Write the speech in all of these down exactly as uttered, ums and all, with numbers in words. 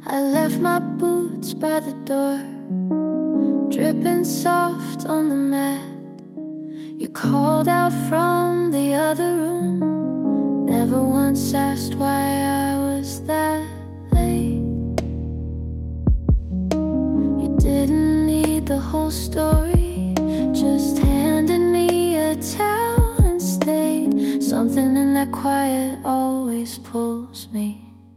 I left my boots by the door, dripping soft on the mat. You called out from the other room, never once asked why I was that late. You didn't need the whole story, just handed me a towel and stayed. Something in that quiet always pulls me.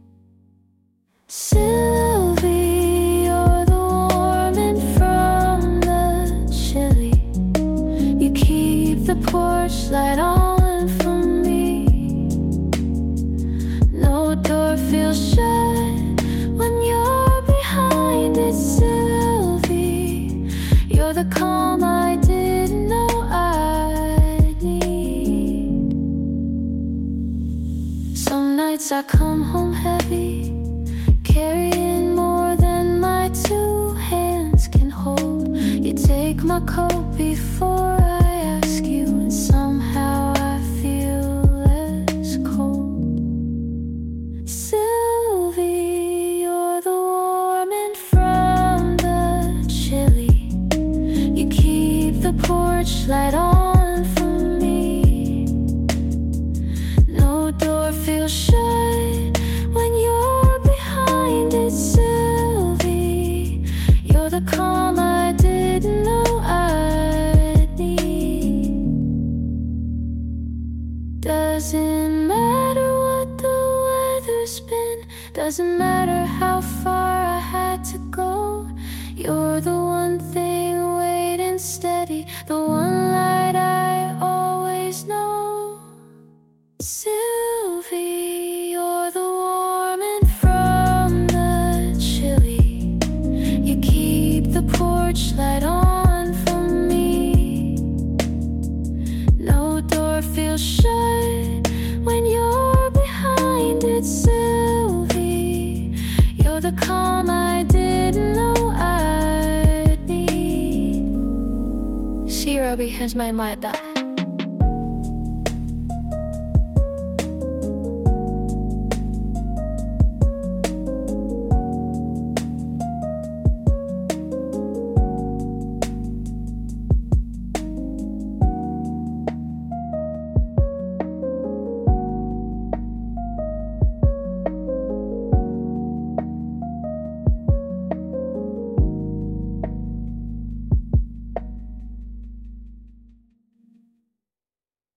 Sylvie, you're the warming from the chilly. You keep the porch light on for me. No door feels shut when you're behind it. Sylvie, you're the calm I didn't know I'd need. Some nights I come home heavy, carrying more than my two hands can hold. You take my coat before I ask you, and somehow I feel less cold. Sylvie, you're the warming from the chilly. You keep the porch light on for me. No door feels shut when you're behind it. Sylvie, you're the calm I didn't know I'd need. Doesn't matter what the weather's been, doesn't matter how far I had to go. You're the one thing waiting steady, the one light I always know. Sylvie, you're the warming from the chilly. You keep the porch light on for me. No door feels shut when you're behind it. Sylvie, you're the calm I didn't know I'd need. Si Robbie has my mind.